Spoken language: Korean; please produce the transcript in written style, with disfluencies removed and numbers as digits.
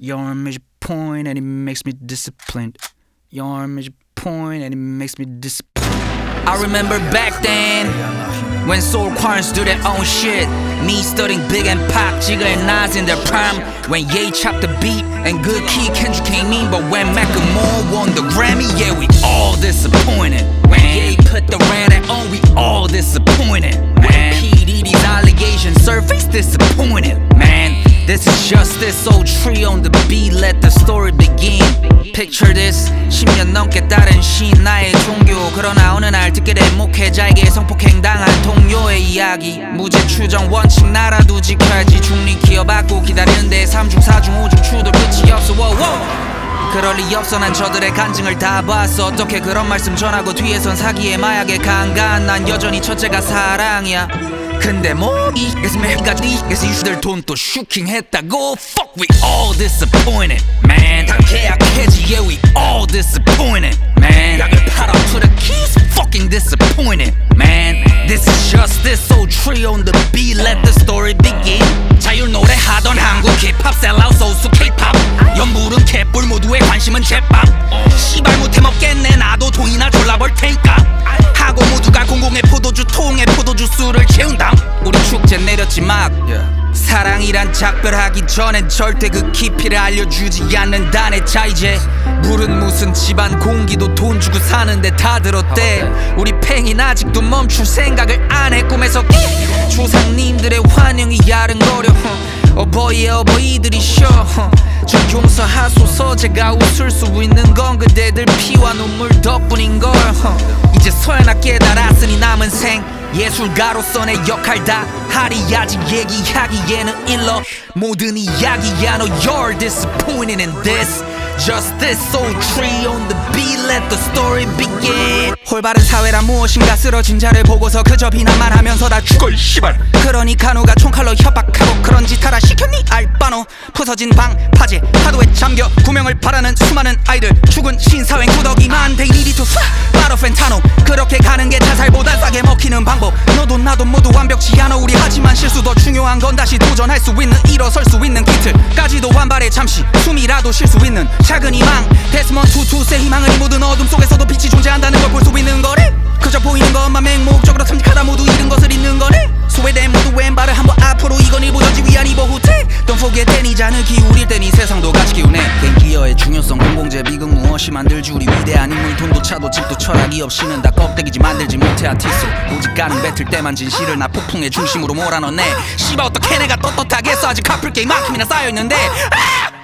Your arm is a point and it makes me disciplined. Your arm is a point and it makes me disciplined. I remember back then when soul choirs do their own shit. Me studying Big and Pac, Jigga and Nas in their prime. When Ye chopped the beat and Good Kid Kendrick came in. But when Macklemore won the Grammy, yeah, we all disappointed. When Ye put the Rat on, we all disappointed. When P. Diddy's allegations surfaced, disappointed. Man, this is just this old tree on the beat, let the story begin. Picture this, 10년 넘게 따른 신 나의 종교. 그러나 어느 날 듣게 된 목회자에게 성폭행당한 동료의 이야기. 무죄 추정 원칙 나라도 지켜야지. 중립 기어받고 기다리는데 3중 4중 5중 추돌 끝이 없어. 그럴 리 없어. 난 저들의 간증을 다 봤어. 어떻게 그런 말씀 전하고 뒤에선 사기에 마약에 강간. 난 여전히 첫째가 사랑이야. 근데 뭐 이게서 매일까지 이게서 이슈들 돈 또 슈킹했다고. Fuck, we all disappointed, man. 다 계약해지, yeah, we all disappointed, man. 약을 팔아 to the keys, fucking disappointed, man. This is just this old tree on the beat, let the story begin. 자율 노래 하던 한국 힙합 셀아웃 소수 K-pop. 연불은 캣불 모두의 관심은 제밥. 씨발 못해 먹겠네 나도 돈이나 졸라벌 테니까. 하고 모두가 공공의 포도주 통에 포도주 술을 채운다. 우리 축제 내렸지 막 사랑이란 작별하기 전엔 절대 그 깊이를 알려주지 않는다네. 자 이제 물은 무슨 집안 공기도 돈 주고 사는데 다 들었대. 우리 팽이는 아직도 멈출 생각을 안 해. 꿈에서 조상님들의 환영이 야른거려. 어버이의 어버이들이 쉬어. 저 용서하소서. 제가 웃을 수 있는 건 그대들 피와 눈물 덕분인걸. 이제 서연아 깨달았으니 남은 생 예술가로서 내 역할 다 하리. 아직 얘기하기에는 일러. 모든 이야기야. No, you're disappointed in this. Just this old tree on the beat, let the story begin. 올바른 사회란 무엇인가. 쓰러진 자를 보고서 그저 비난만 하면서 다 죽어 이 씨발. 그러니까 누가 총칼로 협박하고 그런 짓 하라 시켰니 알바노. 부서진 방 파제 파도에 잠겨 구명을 바라는 수많은 아이들. 죽은 신사회 구더기만 They need to 바로 펜타노. 그렇게 가는 게 자살보다 싸게 먹히는 방법. 너도 나도 모두 완벽치 않아 우리. 하지만 실수 더 중요한 건 다시 도전할 수 있는 일어설 수 있는 기틀까지도 완발해. 잠시 숨이라도 쉴 수 있는 작은 희망. 데스먼 투투스의 희망은 이 모든 어둠 속에서도 빛이 존재한다는 걸 볼 수 있는 거래. 그저 보이는 것만 맹목적으로 탐닉하다 모두 잃은 것을 잊는 거네. 소외된 모두 왼발을 한번 앞으로. 이건 일부 전지 위한 이보 후퇴. Don't forget that 이 잔을 기울일 땐 이 세상도 같이 기우네. 갱기어의 중요성 공공재 비극 무엇이 만들지. 우리 위대한 인물 돈도 차도 집도 철학이 없이는 다 껍데기지 만들지 못해 아티스트. 오직 가는 뱉을 때만 진실을 나 폭풍의 중심으로 몰아넣네. 씨발 어떻게 내가 떳떳하겠어. 아직 카풀 게임 만큼이나 쌓여있는데.